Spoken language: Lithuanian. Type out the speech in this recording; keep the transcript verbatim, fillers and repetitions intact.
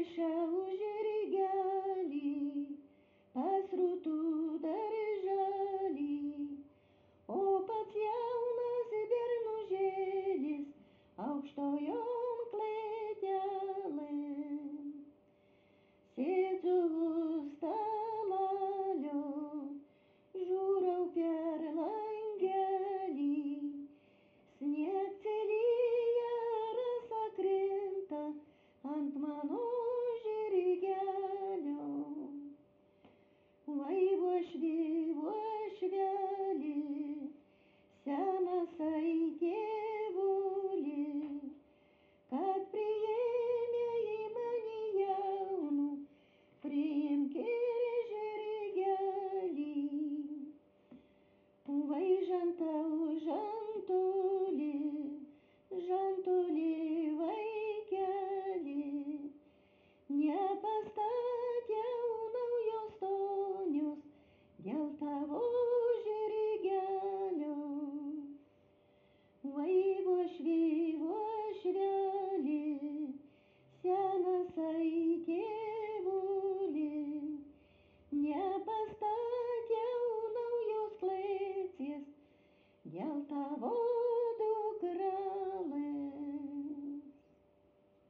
Grįžau žirgelį pas rūtų darželį, o pats jaunas bernužėlis aukštojom klėtelėm. Sėdžiu stalalio, žiūrau per langelį, sniegcelyje rasa krinta ant mano žirgelio. Vai uošvi, uošveli, senasai tėvuli, kad priėmė į mane jaunų, priimk ir žirgelį. Vai žantau, žantuli, žantuli vaikeli, nepastatėu naujos tonios dėl tavo žirgelio. Vai uošvi, uošveli, senasai tėvuli, nepastatėu naujos klėties dėl tavo